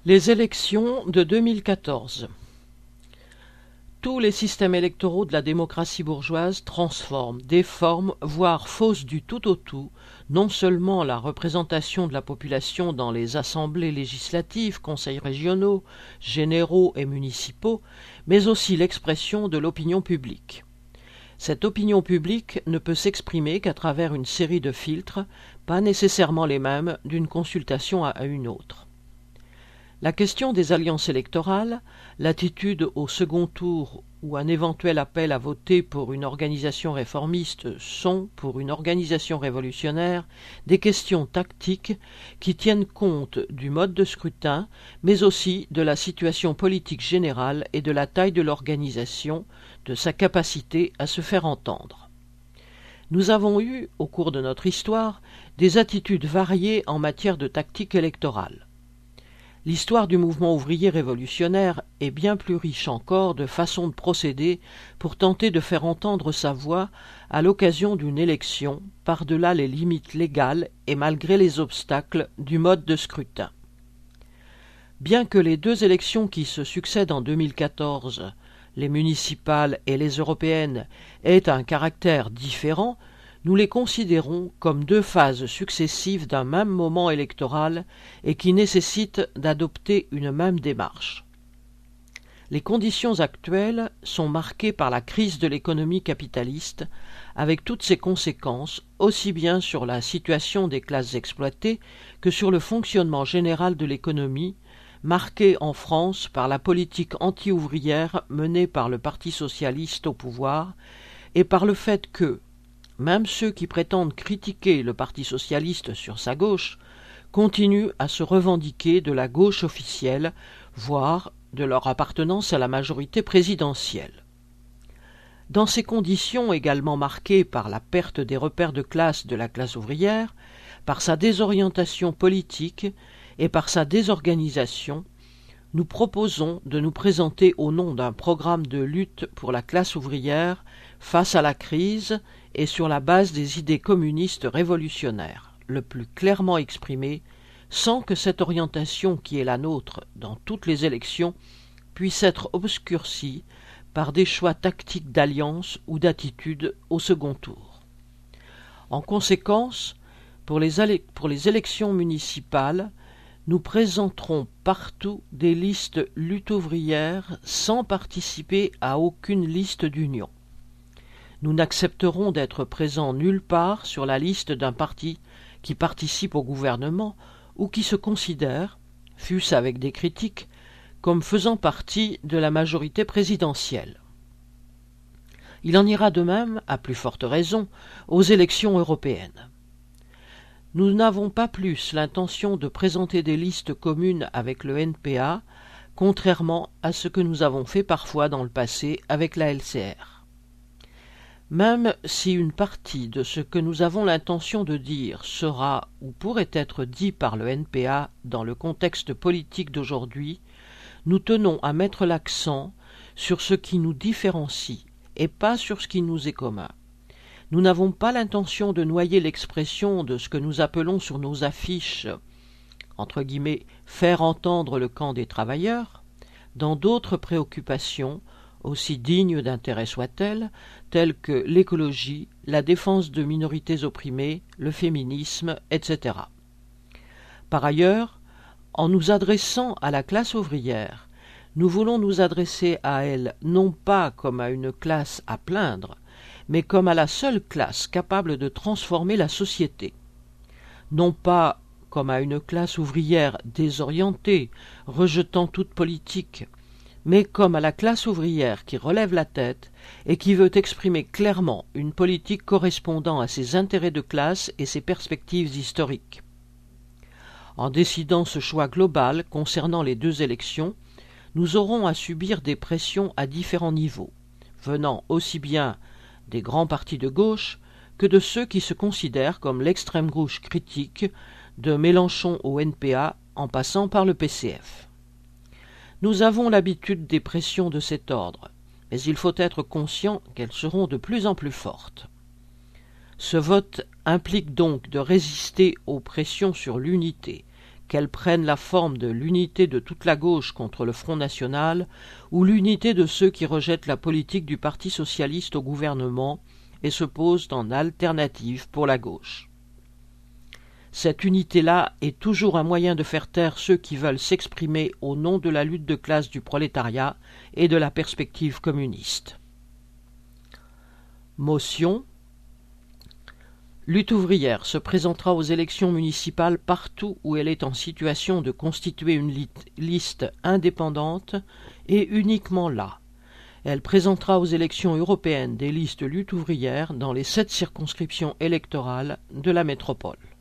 Les élections de 2014. Tous les systèmes électoraux de la démocratie bourgeoise transforment, déforment, voire faussent du tout au tout, non seulement la représentation de la population dans les assemblées législatives, conseils régionaux, généraux et municipaux, mais aussi l'expression de l'opinion publique. Cette opinion publique ne peut s'exprimer qu'à travers une série de filtres, pas nécessairement les mêmes d'une consultation à une autre. La question des alliances électorales, l'attitude au second tour ou un éventuel appel à voter pour une organisation réformiste sont, pour une organisation révolutionnaire, des questions tactiques qui tiennent compte du mode de scrutin, mais aussi de la situation politique générale et de la taille de l'organisation, de sa capacité à se faire entendre. Nous avons eu, au cours de notre histoire, des attitudes variées en matière de tactique électorale. L'histoire du mouvement ouvrier révolutionnaire est bien plus riche encore de façons de procéder pour tenter de faire entendre sa voix à l'occasion d'une élection, par-delà les limites légales et malgré les obstacles du mode de scrutin. Bien que les deux élections qui se succèdent en 2014, les municipales et les européennes, aient un caractère différent, nous les considérons comme deux phases successives d'un même moment électoral et qui nécessitent d'adopter une même démarche. Les conditions actuelles sont marquées par la crise de l'économie capitaliste, avec toutes ses conséquences, aussi bien sur la situation des classes exploitées que sur le fonctionnement général de l'économie, marquée en France par la politique anti-ouvrière menée par le Parti socialiste au pouvoir et par le fait que, même ceux qui prétendent critiquer le Parti socialiste sur sa gauche continuent à se revendiquer de la gauche officielle, voire de leur appartenance à la majorité présidentielle. Dans ces conditions également marquées par la perte des repères de classe de la classe ouvrière, par sa désorientation politique et par sa désorganisation, nous proposons de nous présenter au nom d'un programme de lutte pour la classe ouvrière face à la crise et sur la base des idées communistes révolutionnaires, le plus clairement exprimées, sans que cette orientation qui est la nôtre dans toutes les élections puisse être obscurcie par des choix tactiques d'alliance ou d'attitude au second tour. En conséquence, pour les élections municipales, nous présenterons partout des listes lutte ouvrière sans participer à aucune liste d'union. Nous n'accepterons d'être présents nulle part sur la liste d'un parti qui participe au gouvernement ou qui se considère, fût-ce avec des critiques, comme faisant partie de la majorité présidentielle. Il en ira de même, à plus forte raison, aux élections européennes. Nous n'avons pas plus l'intention de présenter des listes communes avec le NPA, contrairement à ce que nous avons fait parfois dans le passé avec la LCR. Même si une partie de ce que nous avons l'intention de dire sera ou pourrait être dit par le NPA dans le contexte politique d'aujourd'hui, nous tenons à mettre l'accent sur ce qui nous différencie et pas sur ce qui nous est commun. Nous n'avons pas l'intention de noyer l'expression de ce que nous appelons sur nos affiches entre guillemets « faire entendre le camp des travailleurs » dans d'autres préoccupations, aussi dignes d'intérêt soient-elles, telles que l'écologie, la défense de minorités opprimées, le féminisme, etc. Par ailleurs, en nous adressant à la classe ouvrière, nous voulons nous adresser à elle non pas comme à une classe à plaindre, mais comme à la seule classe capable de transformer la société. Non pas comme à une classe ouvrière désorientée, rejetant toute politique, mais comme à la classe ouvrière qui relève la tête et qui veut exprimer clairement une politique correspondant à ses intérêts de classe et ses perspectives historiques. En décidant ce choix global concernant les deux élections, nous aurons à subir des pressions à différents niveaux, venant aussi bien des grands partis de gauche que de ceux qui se considèrent comme l'extrême gauche critique, de Mélenchon au NPA en passant par le PCF. Nous avons l'habitude des pressions de cet ordre, mais il faut être conscient qu'elles seront de plus en plus fortes. Ce vote implique donc de résister aux pressions sur l'unité, qu'elles prennent la forme de l'unité de toute la gauche contre le Front national ou l'unité de ceux qui rejettent la politique du Parti socialiste au gouvernement et se posent en alternative pour la gauche. Cette unité-là est toujours un moyen de faire taire ceux qui veulent s'exprimer au nom de la lutte de classe du prolétariat et de la perspective communiste. Motion. Lutte ouvrière se présentera aux élections municipales partout où elle est en situation de constituer une liste indépendante et uniquement là. Elle présentera aux élections européennes des listes lutte ouvrière dans les 7 circonscriptions électorales de la métropole.